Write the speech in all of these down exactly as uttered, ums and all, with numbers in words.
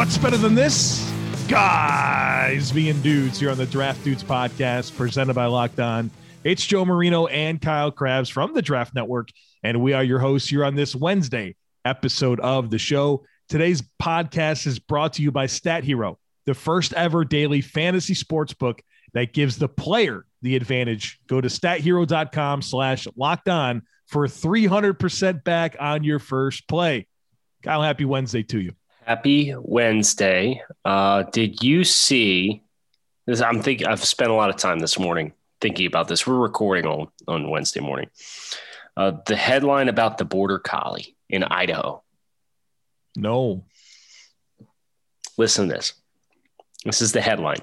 What's better than this? Guys being dudes here on the Draft Dudes podcast presented by Locked On. It's Joe Marino and Kyle Krabs from the Draft Network, and we are your hosts here on this Wednesday episode of the show. Today's podcast is brought to you by Stat Hero, the first ever daily fantasy sports book that gives the player the advantage. Go to stathero.com slash locked on for three hundred percent back on your first play. Kyle, happy Wednesday to you. Happy Wednesday. Uh, did you see this? I'm thinking I've spent a lot of time this morning thinking about this. We're recording on, on Wednesday morning. Uh, the headline about the border collie in Idaho. No. Listen to this. This is the headline.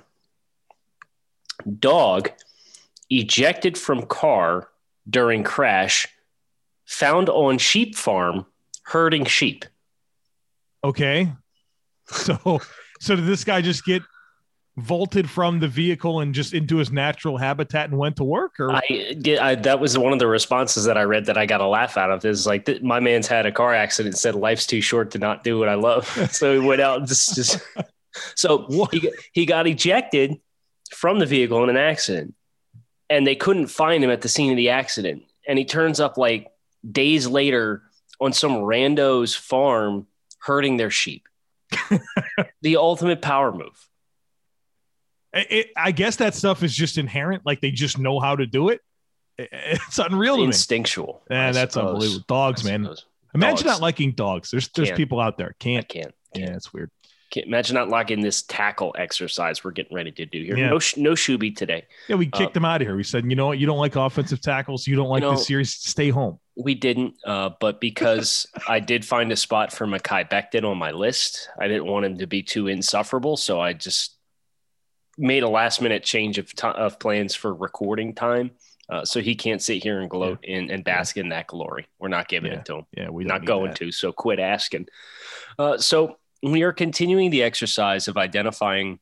Dog ejected from car during crash found on sheep farm herding sheep. Okay. So, so did this guy just get vaulted from the vehicle and just into his natural habitat and went to work? Or I did. I, that was one of the responses that I read that I got a laugh out of. Is like, th- my man's had a car accident and said life's too short to not do what I love. So he went out and just, just so he, he got ejected from the vehicle in an accident, and they couldn't find him at the scene of the accident. And he turns up like days later on some rando's farm herding their sheep. The ultimate power move. It, it, I guess that stuff is just inherent. Like they just know how to do it. it it's unreal to me. Instinctual. Yeah, that's suppose. Unbelievable. Dogs, man. Imagine dogs. Not liking dogs. There's there's can't. people out there. Can't. I can't. can't. Yeah, it's weird. Can't. Imagine not liking this tackle exercise we're getting ready to do here. Yeah. No no Shuby today. Yeah, we kicked uh, him out of here. We said, you know what? You don't like offensive tackles. You don't like you know, this series. Stay home. We didn't, uh, but because I did find a spot for Mekhi Becton on my list, I didn't want him to be too insufferable, so I just made a last-minute change of t- of plans for recording time, uh, so he can't sit here and gloat yeah. in, and bask yeah. in that glory. We're not giving yeah. it to him. Yeah, we're not going that. to, so quit asking. Uh, so we are continuing the exercise of identifying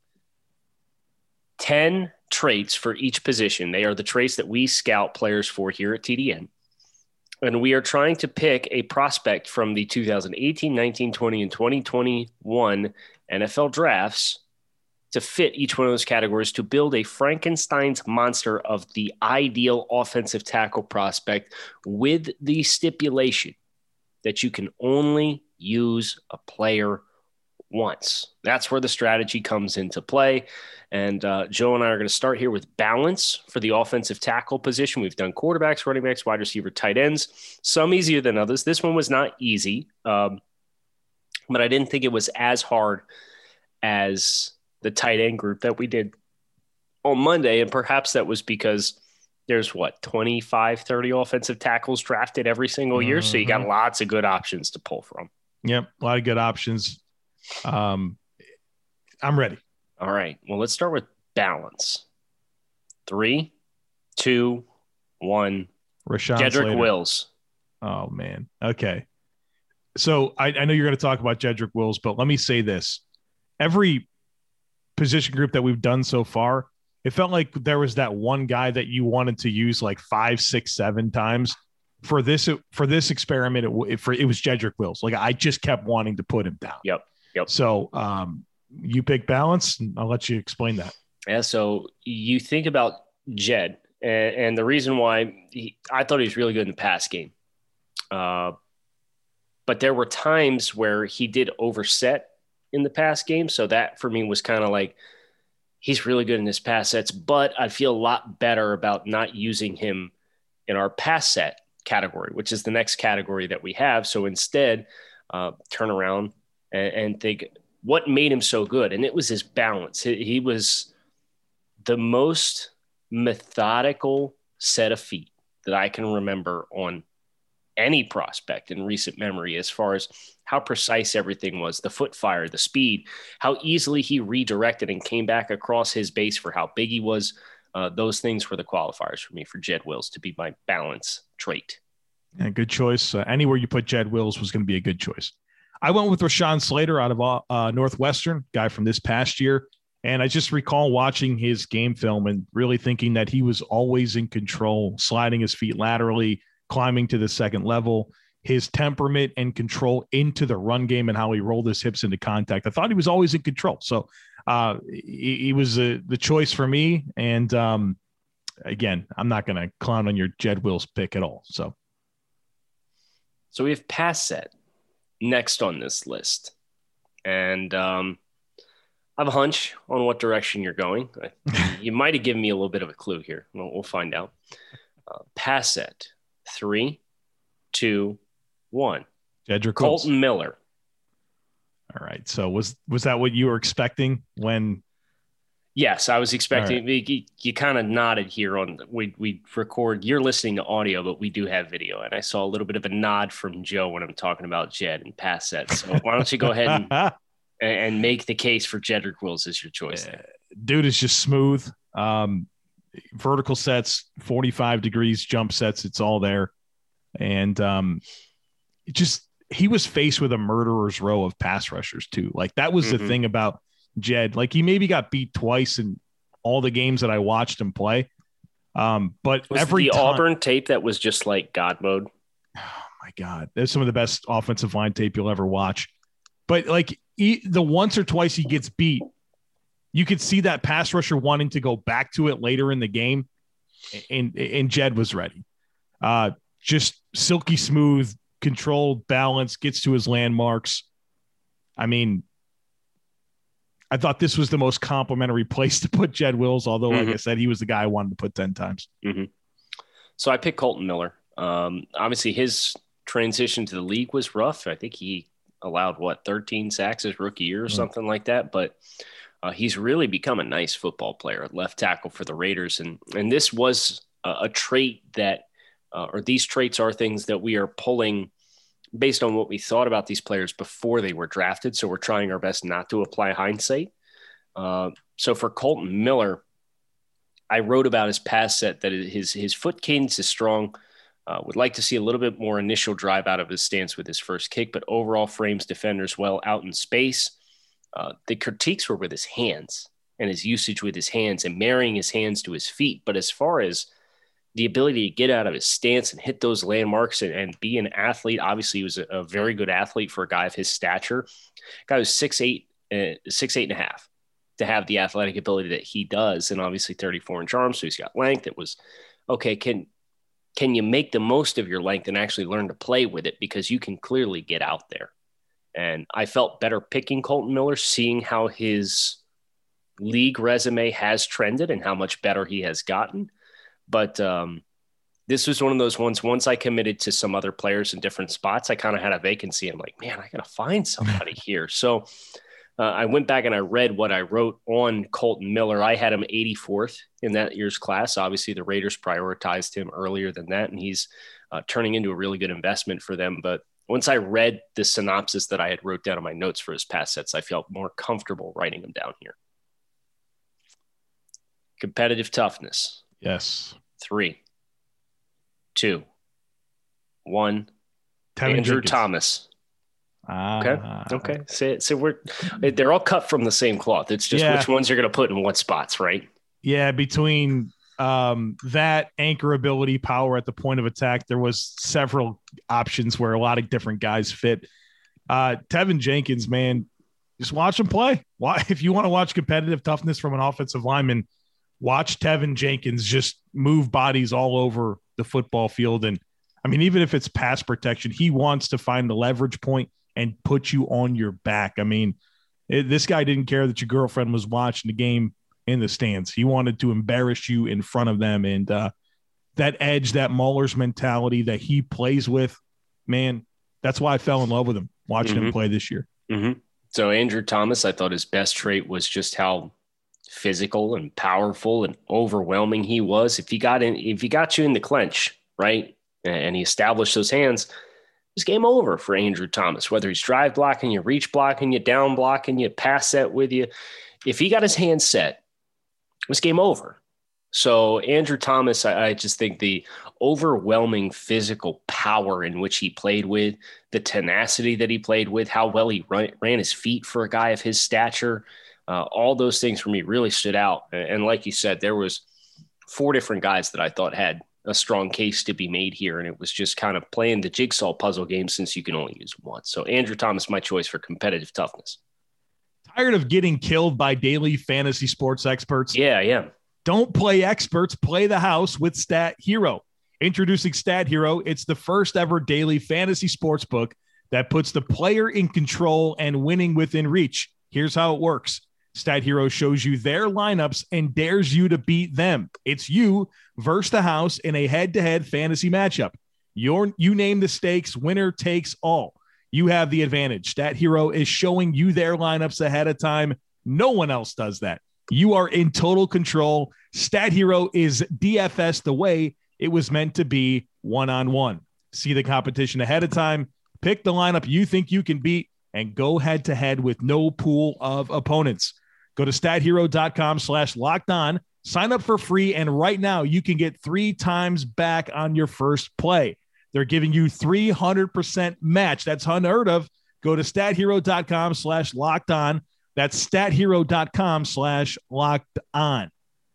ten traits for each position. They are the traits that we scout players for here at T D N. And we are trying to pick a prospect from the two thousand eighteen, nineteen, twenty, and twenty twenty-one N F L drafts to fit each one of those categories to build a Frankenstein's monster of the ideal offensive tackle prospect, with the stipulation that you can only use a player once. That's where the strategy comes into play. And uh, Joe and I are going to start here with balance for the offensive tackle position. We've done quarterbacks, running backs, wide receiver, tight ends, some easier than others. This one was not easy, um, but I didn't think it was as hard as the tight end group that we did on Monday. And perhaps that was because there's what, twenty-five, thirty offensive tackles drafted every single year. Mm-hmm. So you got lots of good options to pull from. Yep. A lot of good options. Um, I'm ready. All right. Well, let's start with balance. Three, two, one. Rashawn Jedrick Slater. Wills. Oh, man. Okay. So I, I know you're going to talk about Jedrick Wills, but let me say this. Every position group that we've done so far, it felt like there was that one guy that you wanted to use like five, six, seven times. For this for this experiment, it, for, it was Jedrick Wills. Like I just kept wanting to put him down. Yep. Yep. So um, you pick balance, and I'll let you explain that. Yeah. So you think about Jed, and, and the reason why he, I thought he was really good in the pass game, uh, but there were times where he did overset in the pass game. So that for me was kind of like, he's really good in his pass sets, but I feel a lot better about not using him in our pass set category, which is the next category that we have. So instead, uh, turn around and, and think what made him so good. And it was his balance. He, he was the most methodical set of feet that I can remember on any prospect in recent memory, as far as how precise everything was, the foot fire, the speed, how easily he redirected and came back across his base for how big he was. Uh, those things were the qualifiers for me for Jed Wills to be my balance trait. Yeah, good choice. Uh, anywhere you put Jed Wills was going to be a good choice. I went with Rashawn Slater out of uh, Northwestern, guy from this past year. And I just recall watching his game film and really thinking that he was always in control, sliding his feet laterally, climbing to the second level. his temperament and control into the run game and how he rolled his hips into contact. I thought he was always in control. So uh, he, he was uh, the choice for me. And um, again, I'm not going to clown on your Jed Wills pick at all. So, so we have pass set next on this list. And um, I have a hunch on what direction you're going. You might have given me a little bit of a clue here. We'll, we'll find out. Uh, pass set, three, two, one. Jedrick Colton Wills. Miller. All right. So was was that what you were expecting when? Yes, I was expecting. Right. You, you kind of nodded here on we we record. You're listening to audio, but we do have video, and I saw a little bit of a nod from Joe when I'm talking about Jed and pass set. So why don't you go ahead and and make the case for Jedrick Wills as your choice? Uh, dude is just smooth. Um, vertical sets, forty-five degrees, jump sets, it's all there. And um, it just he was faced with a murderer's row of pass rushers too. Like that was Mm-hmm. the thing about Jed. Like he maybe got beat twice in all the games that I watched him play. Um, but was every the time, Auburn tape that was just like God mode. Oh my God, there's some of the best offensive line tape you'll ever watch. But like he, the once or twice he gets beat, you could see that pass rusher wanting to go back to it later in the game, and and Jed was ready. Uh, just silky smooth, controlled, balance, gets to his landmarks. I mean, I thought this was the most complimentary place to put Jed Wills, although, Mm-hmm. like I said, he was the guy I wanted to put ten times. Mm-hmm. So I picked Colton Miller. Um, obviously, his transition to the league was rough. I think he allowed, what, thirteen sacks his rookie year or Mm-hmm. something like that. But uh, he's really become a nice football player at left tackle for the Raiders. And, and this was a, a trait that Uh, or these traits are things that we are pulling based on what we thought about these players before they were drafted. So we're trying our best not to apply hindsight. Uh, so for Colton Miller, I wrote about his pass set that his, his foot cadence is strong. Uh, would like to see a little bit more initial drive out of his stance with his first kick, but overall frames defenders well out in space. Uh, the critiques were with his hands and his usage with his hands and marrying his hands to his feet. But as far as the ability to get out of his stance and hit those landmarks and, and be an athlete. Obviously, he was a, a very good athlete for a guy of his stature. Guy was six eight, uh, six eight and a half to have the athletic ability that he does, and obviously thirty-four inch arms, so he's got length. It was okay. Can can you make the most of your length and actually learn to play with it, because you can clearly get out there. And I felt better picking Colton Miller, seeing how his league resume has trended and how much better he has gotten. But um, this was one of those ones, once I committed to some other players in different spots, I kind of had a vacancy. I'm like, man, I got to find somebody here. So uh, I went back and I read what I wrote on Colton Miller. I had him eighty-fourth in that year's class. Obviously, the Raiders prioritized him earlier than that, and he's uh, turning into a really good investment for them. But once I read the synopsis that I had wrote down in my notes for his pass sets, I felt more comfortable writing them down here. Competitive toughness. Yes. Three, two, one. Tevin Andrew Jenkins. Thomas. Ah, Okay. Okay. So, so we're they're all cut from the same cloth. It's just Yeah. which ones you're going to put in what spots, right? Yeah, between um, that anchor ability, power at the point of attack, there was several options where a lot of different guys fit. Uh, Tevin Jenkins, man, just watch him play. Why, if you want to watch competitive toughness from an offensive lineman, watch Tevin Jenkins just move bodies all over the football field. And I mean, even if it's pass protection, he wants to find the leverage point and put you on your back. I mean, it, this guy didn't care that your girlfriend was watching the game in the stands. He wanted to embarrass you in front of them. And uh, that edge, that Mauler's mentality that he plays with, man, that's why I fell in love with him watching Mm-hmm. him play this year. Mm-hmm. So Andrew Thomas, I thought his best trait was just how physical and powerful and overwhelming he was. If he got in, if he got you in the clinch, right, and he established those hands, it's game over for Andrew Thomas. Whether he's drive blocking you, reach blocking you, down blocking you, pass set with you, if he got his hands set, it was game over. So Andrew Thomas, I, I just think the overwhelming physical power in which he played with, the tenacity that he played with, how well he run, ran his feet for a guy of his stature, uh, all those things for me really stood out. And like you said, there was four different guys that I thought had a strong case to be made here. And it was just kind of playing the jigsaw puzzle game since you can only use once. So Andrew Thomas, my choice for competitive toughness. Tired of getting killed by daily fantasy sports experts? Yeah, yeah. Don't play experts, play the house with Stat Hero. Introducing Stat Hero, it's the first ever daily fantasy sports book that puts the player in control and winning within reach. Here's how it works. Stat Hero shows you their lineups and dares you to beat them. It's you versus the house in a head-to-head fantasy matchup. Your, you name the stakes, winner takes all. You have the advantage. Stat Hero is showing you their lineups ahead of time. No one else does that. You are in total control. Stat Hero is D F S the way it was meant to be, one-on-one. See the competition ahead of time, pick the lineup you think you can beat, and go head-to-head with no pool of opponents. Go to stathero.com slash locked on, sign up for free, and right now you can get three times back on your first play. They're giving you three hundred percent match. That's unheard of. Go to stathero.com slash locked on. That's stathero.com slash locked on.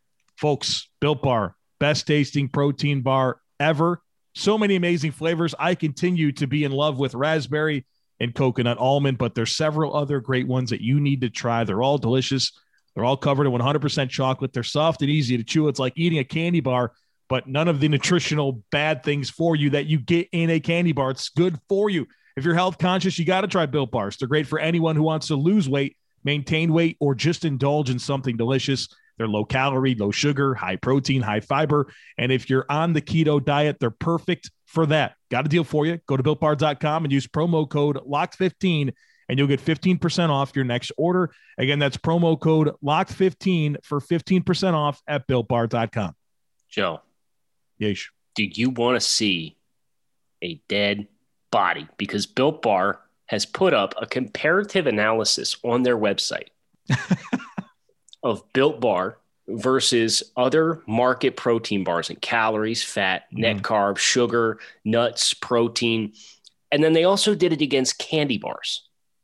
Folks, Built Bar, best tasting protein bar ever. So many amazing flavors. I continue to be in love with raspberry and coconut almond, but there's several other great ones that you need to try. They're all delicious. They're all covered in one hundred percent chocolate. They're soft and easy to chew. It's like eating a candy bar, but none of the nutritional bad things for you that you get in a candy bar. It's good for you. If you're health conscious, you got to try Built Bars. They're great for anyone who wants to lose weight, maintain weight, or just indulge in something delicious. They're low calorie, low sugar, high protein, high fiber. And if you're on the keto diet, they're perfect for that. Got a deal for you. Go to built bar dot com and use promo code locked fifteen, and you'll get fifteen percent off your next order. Again, that's promo code locked fifteen for fifteen percent off at built bar dot com. Joe. Yeesh. Do you want to see a dead body? Because Built Bar has put up a comparative analysis on their website of Built Bar versus other market protein bars and calories, fat, mm. net carb, sugar, nuts, protein. And then they also did it against candy bars.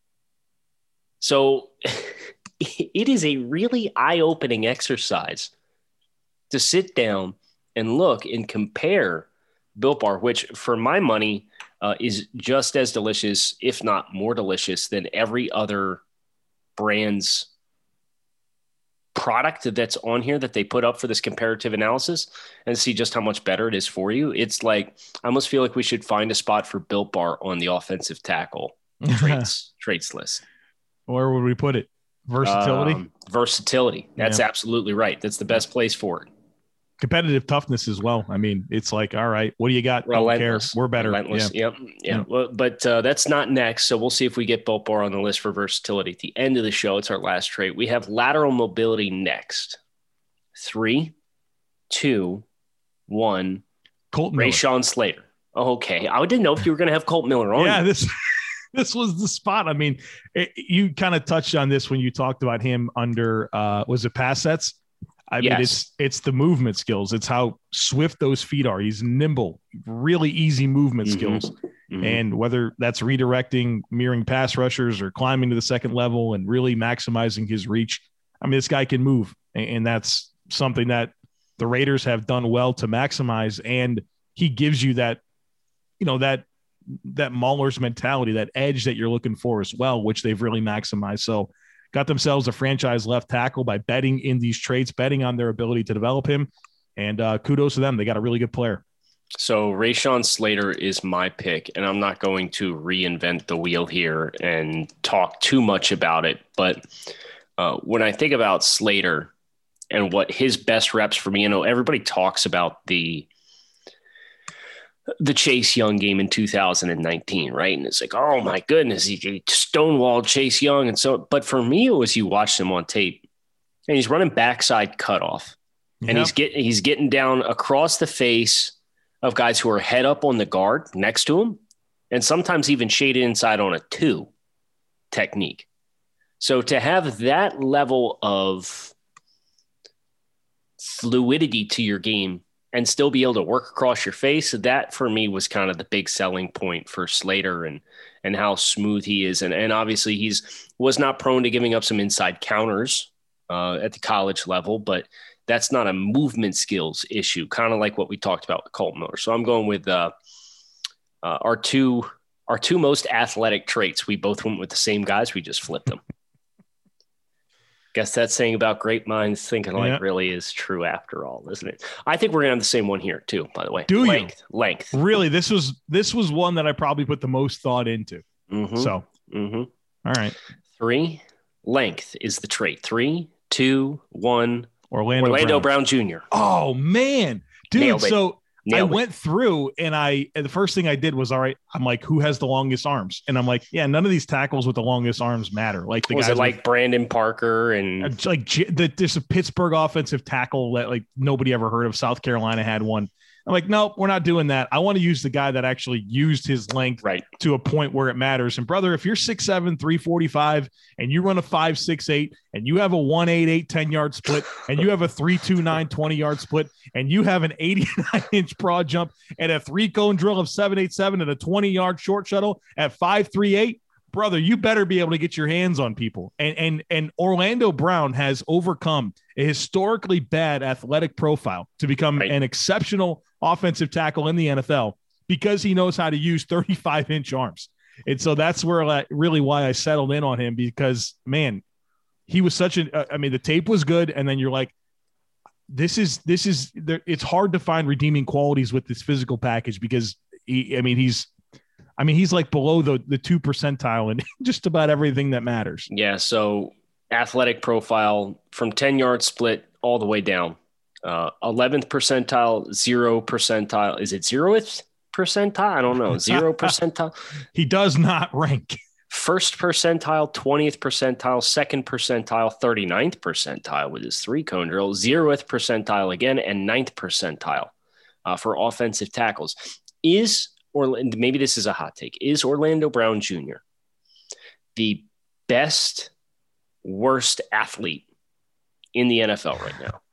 So it is a really eye-opening exercise to sit down and look and compare Built Bar, which for my money uh, is just as delicious, if not more delicious than every other brand's product that's on here that they put up for this comparative analysis, and see just how much better it is for you. It's like, I almost feel like we should find a spot for Built Bar on the offensive tackle traits, traits list. Where would we put it? Versatility? Um, versatility. That's yeah. absolutely right. That's the best place for it. Competitive toughness as well. I mean, it's like, all right, what do you got? Don't care. We're better. Relentless. Yeah. Yep. Yeah. yeah. Well, but uh, that's not next. So we'll see if we get Built Bar on the list for versatility at the end of the show. It's our last trait. We have lateral mobility next. Three, two, one. Colt Miller. Rashawn Slater. Okay. I didn't know if you were going to have Colt Miller on. Yeah, this this was the spot. I mean, it, you kind of touched on this when you talked about him under, uh, was it pass sets? I yes. mean, it's it's the movement skills. It's how swift those feet are. He's nimble, really easy movement mm-hmm. skills. Mm-hmm. And whether that's redirecting, mirroring pass rushers, or climbing to the second level and really maximizing his reach. I mean, this guy can move. And that's something that the Raiders have done well to maximize. And he gives you that, you know, that that Mauler's mentality, that edge that you're looking for as well, which they've really maximized. So got themselves a franchise left tackle by betting in these traits, betting on their ability to develop him. And uh, kudos to them. They got a really good player. So Rashawn Slater is my pick, and I'm not going to reinvent the wheel here and talk too much about it. But uh, when I think about Slater and what his best reps for me, you know, everybody talks about the the Chase Young game in two thousand nineteen, right? And it's like, oh my goodness, he, he stonewalled Chase Young. And so, but for me, it was you watched him on tape and he's running backside cutoff yep. and he's getting, he's getting down across the face of guys who are head up on the guard next to him. And sometimes even shaded inside on a two technique. So to have that level of fluidity to your game and still be able to work across your face, that for me was kind of the big selling point for Slater, and and how smooth he is. And, and obviously he's was not prone to giving up some inside counters uh, at the college level, but That's not a movement skills issue, kind of like what we talked about with Colton Miller. So I'm going with uh, uh, our two our two most athletic traits. We both went with the same guys. We just flipped them. Guess that's saying about great minds thinking like yeah. really is true after all, isn't it? I think we're gonna have the same one here too, by the way. Do length, you? Length. Really? This was this was one that I probably put the most thought into. Mm-hmm. So mm-hmm. All right. Three, length is the trait. Three, two, one. Orlando, Orlando Brown. Brown Junior Oh man, dude. So Nailed I went it. through and I, and the first thing I did was, all right, I'm like, who has the longest arms? And I'm like, yeah, none of these tackles with the longest arms matter. Like the was guys it like with, Brandon Parker and like the, there's a Pittsburgh offensive tackle that like nobody ever heard of. South Carolina had one. I'm like, nope, we're not doing that. I want to use the guy that actually used his length right. to a point where it matters. And brother, if you're six seven, three forty-five, and you run a five six eight, and you have a one eight eight ten-yard split, and you have a three two nine twenty-yard split, and you have an eighty-nine inch broad jump, and a three-cone drill of seven eight seven, and a twenty-yard short shuttle at five three eight, brother, you better be able to get your hands on people. And and and Orlando Brown has overcome a historically bad athletic profile to become right. an exceptional offensive tackle in the N F L because he knows how to use thirty-five inch arms. And so that's where I, really why I settled in on him, because man, he was such a, I mean, the tape was good. And then you're like, this is, this is, it's hard to find redeeming qualities with this physical package because he, I mean, he's, I mean, he's like below the, the two percentile and just about everything that matters. Yeah. So athletic profile from ten yard split all the way down. Uh, eleventh percentile, zero percentile. Is it zeroth percentile? I don't know. Zero percentile. He does not rank. First percentile, twentieth percentile, second percentile, thirty-ninth percentile with his three cone drill, zeroth percentile again, and ninth percentile uh, for offensive tackles. Is, or maybe this is a hot take, is Orlando Brown Junior the best, worst athlete in the N F L right now?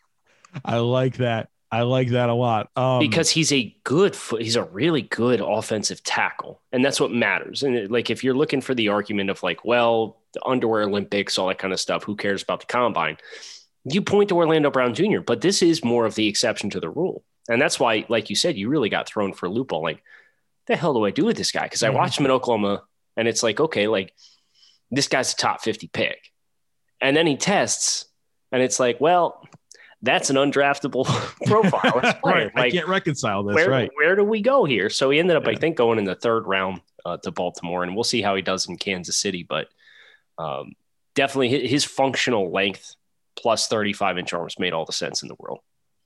I like that. I like that a lot. Um, because he's a good, he's a really good offensive tackle. And that's what matters. And it, like, if you're looking for the argument of like, well, the underwear Olympics, all that kind of stuff, who cares about the combine? You point to Orlando Brown Junior, but this is more of the exception to the rule. And that's why, like you said, you really got thrown for a loophole. Like, the hell do I do with this guy? Because I watched him in Oklahoma and it's like, okay, like this guy's a top fifty pick. And then he tests and it's like, well, that's an undraftable profile. Right. Like, I can't reconcile this. Where, right. where do we go here? So he ended up, yeah. I think, going in the third round uh, to Baltimore, and we'll see how he does in Kansas City. But um, definitely his, his functional length plus thirty-five inch arms made all the sense in the world.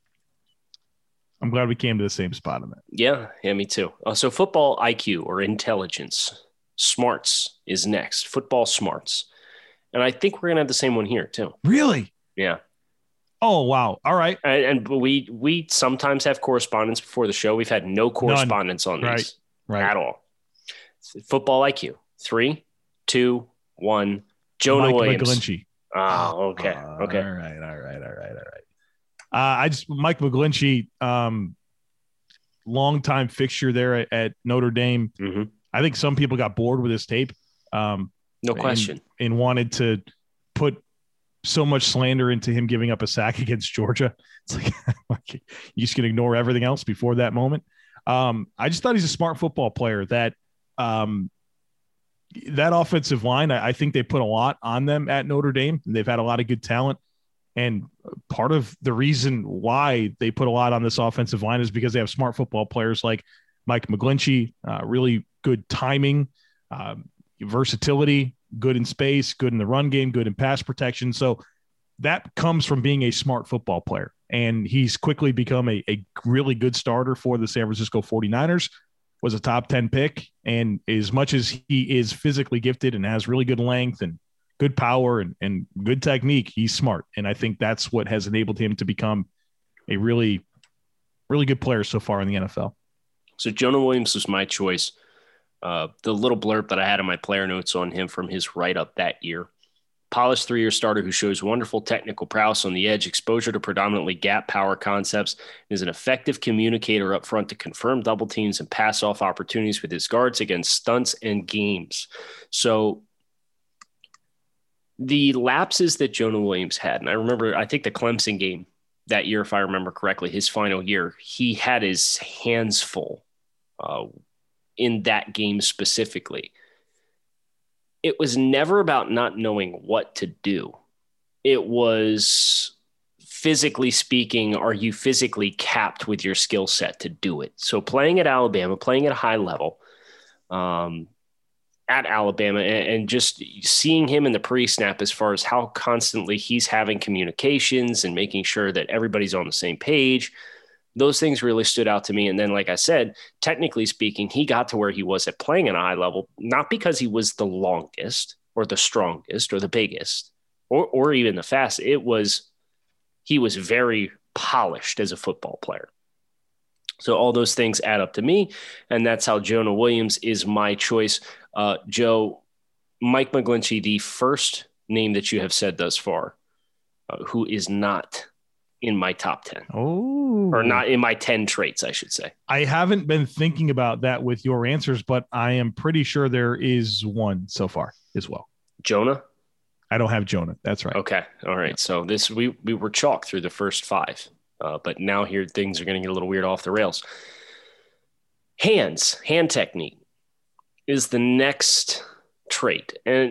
I'm glad we came to the same spot on that. Yeah, yeah, me too. Uh, so football I Q or intelligence, smarts is next. Football smarts. And I think we're going to have the same one here too. Really? Yeah. Oh, wow. All right. And, and we we sometimes have correspondence before the show. We've had no correspondence None. on these right. Right. at all. Football I Q. Three, two, one. Jonah Mike Williams. McGlinchey. Oh, okay. Uh, okay. All right. All right. All right. All right. Uh, I just Mike McGlinchey, um, longtime fixture there at, at Notre Dame. Mm-hmm. I think some people got bored with his tape. Um, no question. And, and wanted to put so much slander into him giving up a sack against Georgia. It's like, like you just can ignore everything else before that moment. Um, I just thought he's a smart football player. That um, that offensive line, I, I think they put a lot on them at Notre Dame. They've had a lot of good talent. And part of the reason why they put a lot on this offensive line is because they have smart football players like Mike McGlinchey, uh, really good timing, um, versatility, good in space, good in the run game, good in pass protection. So that comes from being a smart football player. And he's quickly become a, a really good starter for the San Francisco forty-niners, was a top ten pick. And as much as he is physically gifted and has really good length and good power and, and good technique, he's smart. And I think that's what has enabled him to become a really, really good player so far in the N F L. So Jonah Williams was my choice. Uh, the little blurb that I had in my player notes on him from his write-up that year. Polished three-year starter who shows wonderful technical prowess on the edge, exposure to predominantly gap power concepts, is an effective communicator up front to confirm double teams and pass off opportunities with his guards against stunts and games. So the lapses that Jonah Williams had, and I remember, I think the Clemson game that year, if I remember correctly, his final year, he had his hands full uh, in that game specifically. It was never about not knowing what to do. It was, physically speaking, are you physically capped with your skill set to do it? So playing at Alabama, playing at a high level, um, at Alabama, and, and just seeing him in the pre-snap as far as how constantly he's having communications and making sure that everybody's on the same page, those things really stood out to me. And then, like I said, technically speaking, he got to where he was at playing at a high level, not because he was the longest or the strongest or the biggest or, or even the fastest. It was, he was very polished as a football player. So all those things add up to me, and that's how Jonah Williams is my choice. Uh, Joe, Mike McGlinchey, the first name that you have said thus far, uh, who is not in my top ten. Oh, or not in my ten traits, I should say. I haven't been thinking about that with your answers, but I am pretty sure there is one so far as well. Jonah? I don't have Jonah. That's right. Okay. All right. Yeah. So this, we, we were chalk through the first five. Uh, but now here things are going to get a little weird off the rails. Hands, hand technique is the next trait. And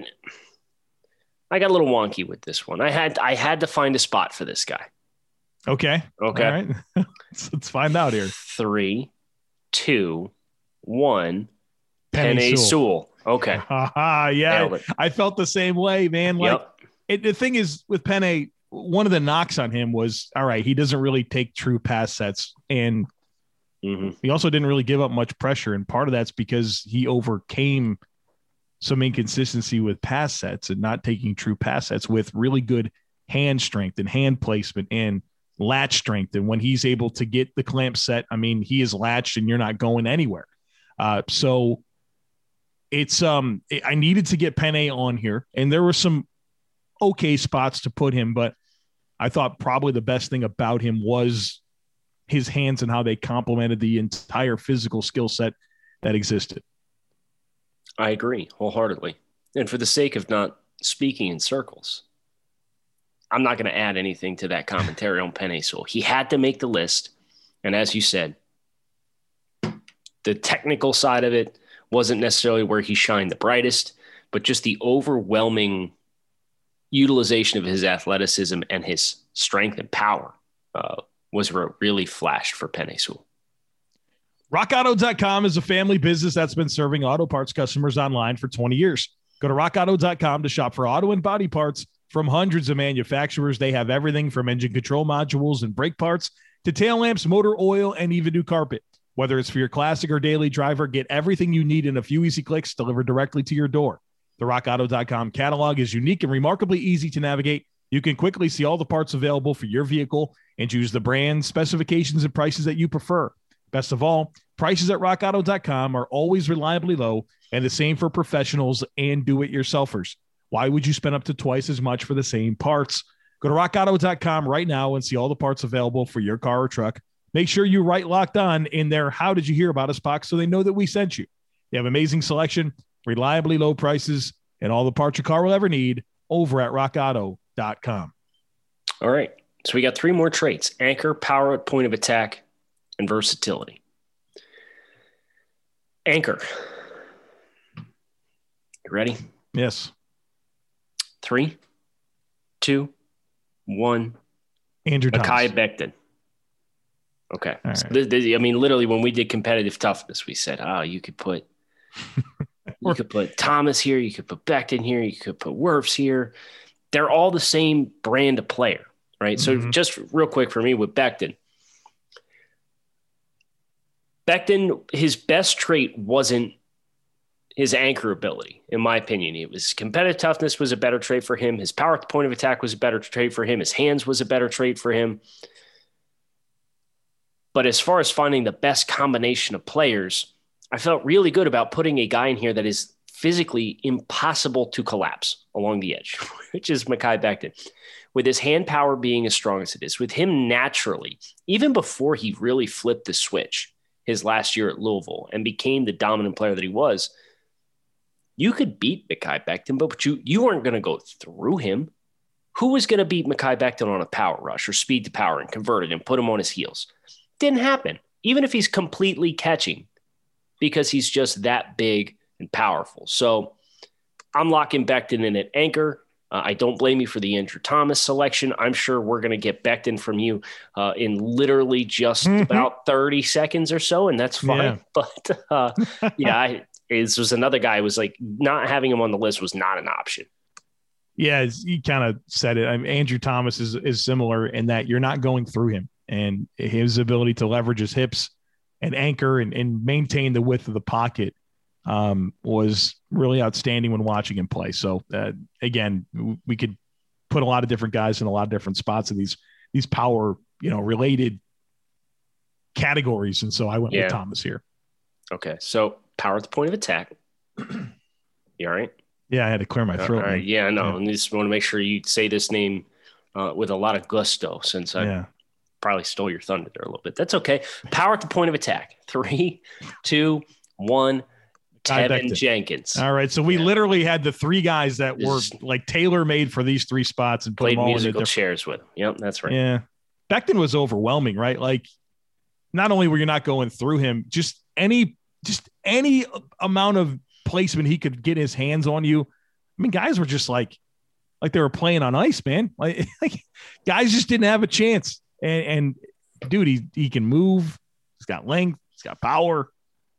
I got a little wonky with this one. I had I had to find a spot for this guy. Okay. Okay. All right. let's, let's find out here. Three, two, one. Penei, Penei Sewell. Sewell. Okay. Uh, yeah. I felt the same way, man. Like yep. it, the thing is with Penei, one of the knocks on him was, all right, he doesn't really take true pass sets. And mm-hmm. he also didn't really give up much pressure. And part of that's because he overcame some inconsistency with pass sets and not taking true pass sets with really good hand strength and hand placement and latch strength. And when he's able to get the clamp set, I mean, he is latched and you're not going anywhere. Uh, so it's, um, I needed to get Penei on here, and there were some okay spots to put him, but I thought probably the best thing about him was his hands and how they complemented the entire physical skill set that existed. I agree wholeheartedly. And for the sake of not speaking in circles, I'm not going to add anything to that commentary on Penei Sewell. He had to make the list. And as you said, the technical side of it wasn't necessarily where he shined the brightest, but just the overwhelming utilization of his athleticism and his strength and power uh, was re- really flashed for Penei Sewell. rock auto dot com is a family business that's been serving auto parts customers online for twenty years. Go to rock auto dot com to shop for auto and body parts from hundreds of manufacturers. They have everything from engine control modules and brake parts to tail lamps, motor oil, and even new carpet. Whether it's for your classic or daily driver, get everything you need in a few easy clicks delivered directly to your door. The rock auto dot com catalog is unique and remarkably easy to navigate. You can quickly see all the parts available for your vehicle and choose the brand, specifications, and prices that you prefer. Best of all, prices at rock auto dot com are always reliably low, and the same for professionals and do-it-yourselfers. Why would you spend up to twice as much for the same parts? Go to rock auto dot com right now and see all the parts available for your car or truck. Make sure you write Locked On in their How Did You Hear About Us box so they know that we sent you. They have amazing selection, reliably low prices, and all the parts your car will ever need over at rock auto dot com. All right. So we got three more traits: anchor, power at point of attack, and versatility. Anchor. You ready? Yes. Three, two, one. Andrew Thomas. Mekhi Becton. Okay. Right. So th- th- I mean, literally, when we did competitive toughness, we said, oh, you could put you could put Thomas here, you could put Becton here, you could put Wirfs here. They're all the same brand of player, right? Mm-hmm. So just real quick for me with Becton. Becton, his best trait wasn't his anchor ability, in my opinion. It was competitive toughness was a better trait for him. His power at the point of attack was a better trait for him. His hands was a better trait for him. But as far as finding the best combination of players, I felt really good about putting a guy in here that is physically impossible to collapse along the edge, which is Mekhi Becton. With his hand power being as strong as it is, with him naturally, even before he really flipped the switch his last year at Louisville and became the dominant player that he was, you could beat Mekhi Becton, but you, you weren't going to go through him. Who was going to beat Mekhi Becton on a power rush or speed to power and convert it and put him on his heels? Didn't happen, even if he's completely catching, because he's just that big and powerful. So I'm locking Becton in at anchor. Uh, I don't blame you for the Andrew Thomas selection. I'm sure we're going to get Becton from you uh, in literally just mm-hmm. about thirty seconds or so, and that's fine. Yeah. But uh, yeah, I, this was another guy who was like, not having him on the list was not an option. Yeah, you kind of said it. I mean, Andrew Thomas is is similar in that you're not going through him, and his ability to leverage his hips and anchor and, and maintain the width of the pocket um, was really outstanding when watching him play. So uh, again, we could put a lot of different guys in a lot of different spots in these these power, you know, related categories, and so I went yeah. with Thomas here. Okay, so power at the point of attack. You all right? Yeah, I had to clear my throat. All right. Yeah, no, yeah. I just want to make sure you say this name uh, with a lot of gusto, since I yeah. probably stole your thunder there a little bit. That's okay. Power at the point of attack. Three, two, one. Tevin Jenkins. All right, so we yeah. literally had the three guys that were like tailor-made for these three spots and put played them all musical in chairs with them. Yep, that's right. Yeah, Becton was overwhelming, right? Like, not only were you not going through him, just any, just any amount of placement he could get his hands on you. I mean, guys were just like, like they were playing on ice, man. Like, like guys just didn't have a chance. And, and dude, he he can move. He's got length. He's got power.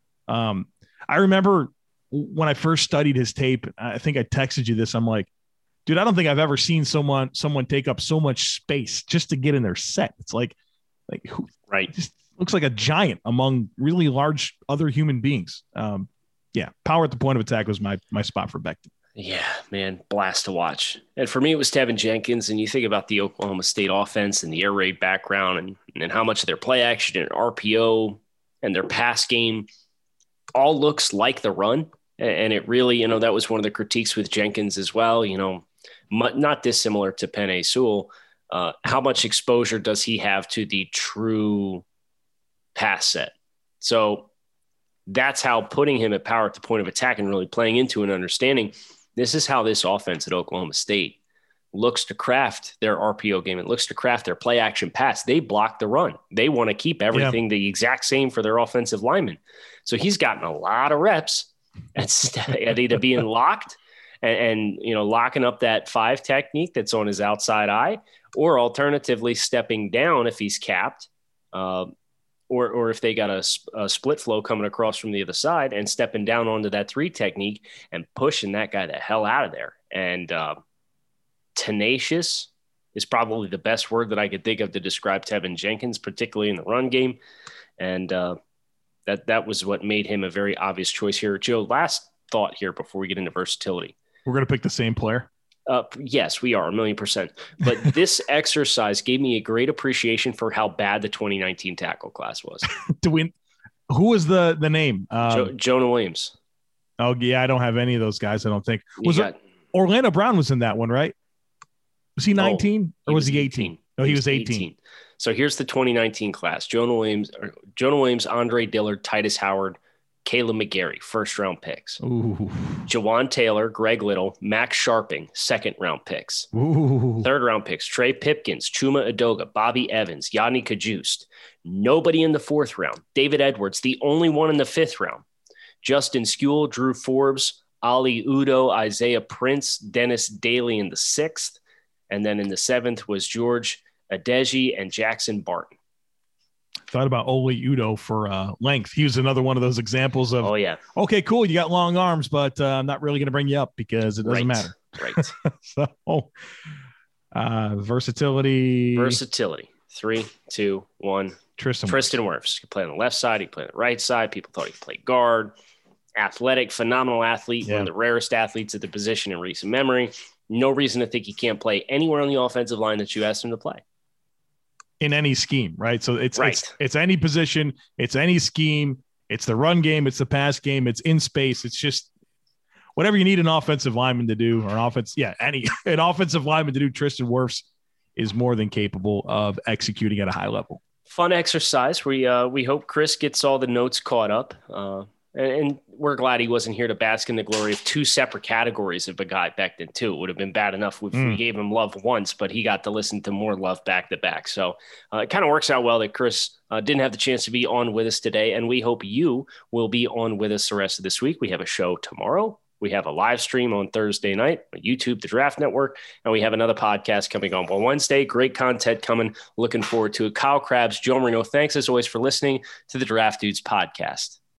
Um, I remember when I first studied his tape. I think I texted you this. I'm like, dude, I don't think I've ever seen someone someone take up so much space just to get in their set. It's like, like who? Right. Just looks like a giant among really large other human beings. Um, yeah, power at the point of attack was my my spot for Becton. Yeah, man, blast to watch. And for me, it was Tevin Jenkins. And you think about the Oklahoma State offense and the air raid background and, and how much of their play action and R P O and their pass game all looks like the run. And it really, you know, that was one of the critiques with Jenkins as well. You know, not dissimilar to Penei Sewell. Uh, how much exposure does he have to the true pass set? So that's how putting him at power at the point of attack and really playing into and understanding this is how this offense at Oklahoma State looks to craft their R P O game. It looks to craft their play action pass. They block the run. They want to keep everything yeah. the exact same for their offensive linemen. So he's gotten a lot of reps at, at either being locked and, and, you know, locking up that five technique that's on his outside eye, or alternatively stepping down if he's capped, uh, or or if they got a, a split flow coming across from the other side and stepping down onto that three technique and pushing that guy the hell out of there. And uh, tenacious is probably the best word that I could think of to describe Tevin Jenkins, particularly in the run game. And uh, that that was what made him a very obvious choice here. Joe, last thought here before we get into versatility. We're going to pick the same player. Uh, yes, we are a million percent. But this exercise gave me a great appreciation for how bad the twenty nineteen tackle class was. Do we? Who was the the name? Um, jo- Jonah Williams. Oh yeah, I don't have any of those guys. I don't think. Was got, it Orlando Brown was in that one, right? Was he nineteen oh, or was he eighteen? No, he, he was eighteen. eighteen. So here's the twenty nineteen class: Jonah Williams, or Jonah Williams, Andre Dillard, Titus Howard, Caleb McGarry, first round picks. Ooh. Jawan Taylor, Greg Little, Max Sharping, second round picks. Ooh. Third round picks: Trey Pipkins, Chuma Edoga, Bobby Evans, Yanni Kajust. Nobody in the fourth round. David Edwards, the only one in the fifth round. Justin Skule, Drew Forbes, Ali Udo, Isaiah Prince, Dennis Daly in the sixth. And then in the seventh was George Adeji and Jackson Barton. Thought about Oli Udo for uh, length. He was another one of those examples of, oh, yeah. Okay, cool. You got long arms, but uh, I'm not really going to bring you up because it doesn't right. matter. Right. so uh, versatility. Versatility. Three, two, one. Tristan. Tristan Wirfs. He could play on the left side. He could play on the right side. People thought he could play guard. Athletic, phenomenal athlete. Yeah. One of the rarest athletes at the position in recent memory. No reason to think he can't play anywhere on the offensive line that you asked him to play. In any scheme, right? So it's, right. it's it's any position, it's any scheme, it's the run game, it's the pass game, it's in space. It's just whatever you need an offensive lineman to do, or an offense, yeah, any an offensive lineman to do. Tristan Wirfs is more than capable of executing at a high level. Fun exercise. We uh, we hope Chris gets all the notes caught up. Uh, And we're glad he wasn't here to bask in the glory of two separate categories of a guy back then, too. It would have been bad enough if mm. we gave him love once, but he got to listen to more love back to back. So uh, it kind of works out well that Chris uh, didn't have the chance to be on with us today. And we hope you will be on with us the rest of this week. We have a show tomorrow. We have a live stream on Thursday night on YouTube, the Draft Network, and we have another podcast coming on on Wednesday. Great content coming. Looking forward to it. Kyle Crabbs, Joe Marino, thanks as always for listening to the Draft Dudes podcast.